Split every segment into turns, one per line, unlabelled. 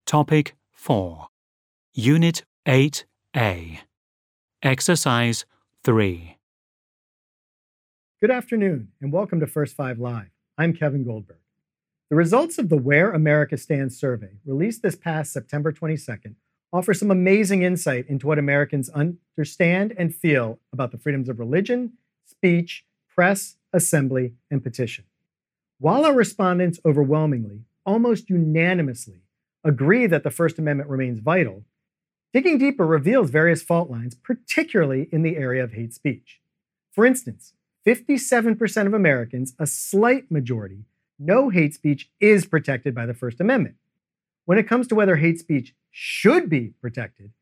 Topic 4. Unit 8A. Exercise 3.
Good afternoon, and welcome to First Five Live. I'm Kevin Goldberg. The results of the Where America Stands survey, released this past September 22nd, offer some amazing insight into what Americans understand and feel about the freedoms of religion, speech, press, assembly, and petition. While our respondents overwhelmingly, almost unanimously, agree that the First Amendment remains vital, digging deeper reveals various fault lines, particularly in the area of hate speech. For instance, 57% of Americans, a slight majority, know hate speech is protected by the First Amendment. When it comes to whether hate speech should be protected,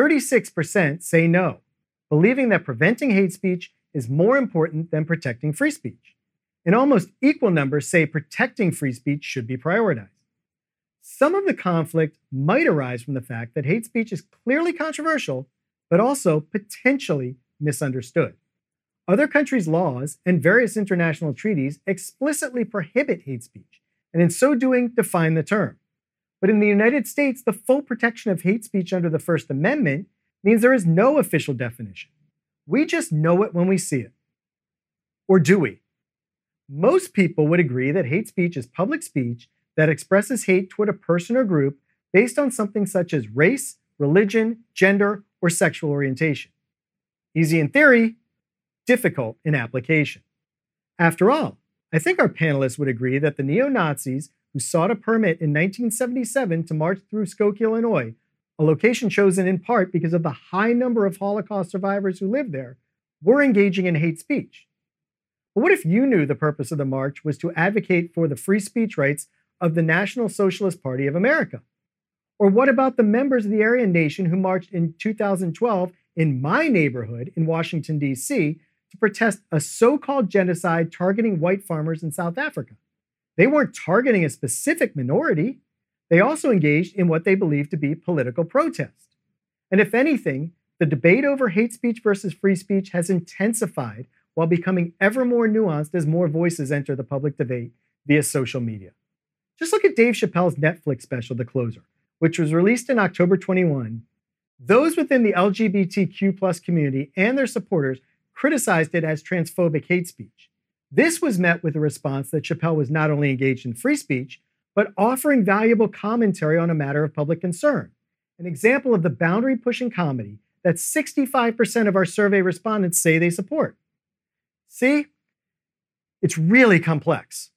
36% say no, believing that preventing hate speech is more important than protecting free speech. And almost equal numbers say protecting free speech should be prioritized. Some of the conflict might arise from the fact that hate speech is clearly controversial, but also potentially misunderstood. Other countries' laws and various international treaties explicitly prohibit hate speech, and in so doing, define the term. But in the United States, the full protection of hate speech under the First Amendment means there is no official definition. We just know it when we see it. Or do we? Most people would agree that hate speech is public speech that expresses hate toward a person or group based on something such as race, religion, gender, or sexual orientation. Easy in theory, difficult in application. After all, I think our panelists would agree that the neo-Nazis who sought a permit in 1977 to march through Skokie, Illinois, a location chosen in part because of the high number of Holocaust survivors who lived there, were engaging in hate speech. But what if you knew the purpose of the march was to advocate for the free speech rights of the National Socialist Party of America? Or what about the members of the Aryan Nation who marched in 2012 in my neighborhood in Washington, D.C., to protest a so-called genocide targeting white farmers in South Africa? They weren't targeting a specific minority. They also engaged in what they believed to be political protest. And if anything, the debate over hate speech versus free speech has intensified while becoming ever more nuanced as more voices enter the public debate via social media. Just look at Dave Chappelle's Netflix special, The Closer, which was released in October 21. Those within the LGBTQ+ community and their supporters criticized it as transphobic hate speech. This was met with a response that Chappelle was not only engaged in free speech, but offering valuable commentary on a matter of public concern, an example of the boundary-pushing comedy that 65% of our survey respondents say they support. See, it's really complex.